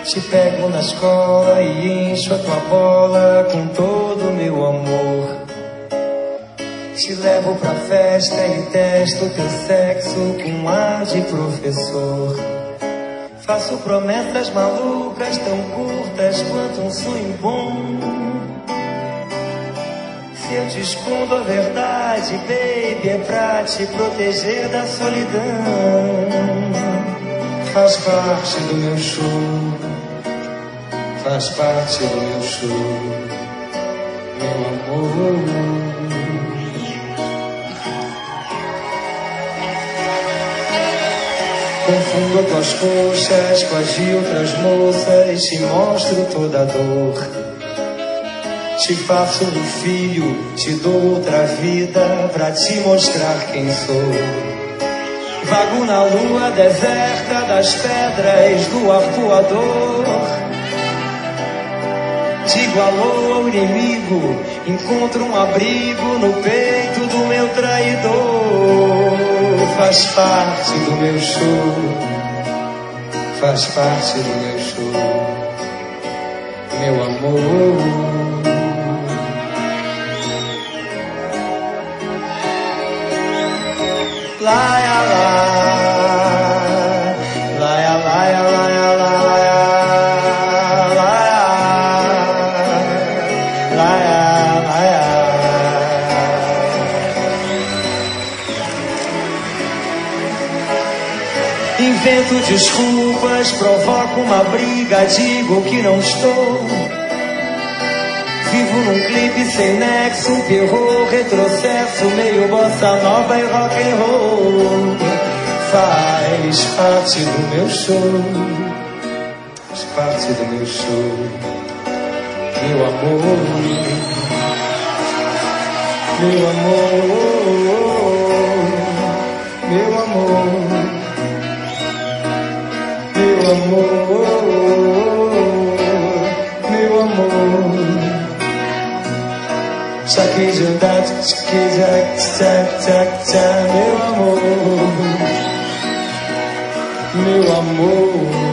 Te pego na escola e encho a tua bola com todo o meu amor. Te levo pra festa e testo teu sexo com ar de professor. Faço promessas malucas tão curtas quanto um sonho bom. Se eu te escondo a verdade, baby, é pra te proteger da solidão. Faz parte do meu show, faz parte do meu show, meu amor. Confundo tuas coxas com as de outras moças, te mostro toda a dor. Te faço um filho, te dou outra vida pra te mostrar quem sou. Vago na lua deserta das pedras do arpoador. Digo alô ao inimigo, encontro um abrigo no peito do meu traidor. Faz parte do meu show, faz parte do meu show, meu amor. Laia, laia, laia, laia, laia, laia, laia, laia. Invento desculpas, provoco uma briga, digo que não estou. Vivo num clipe sem nexo, um terror, retrocesso, meio bossa nova e rock and roll. Faz parte do meu show, faz parte do meu show, meu amor, meu amor, meu amor, meu amor, meu amor. Meu amor, meu amor.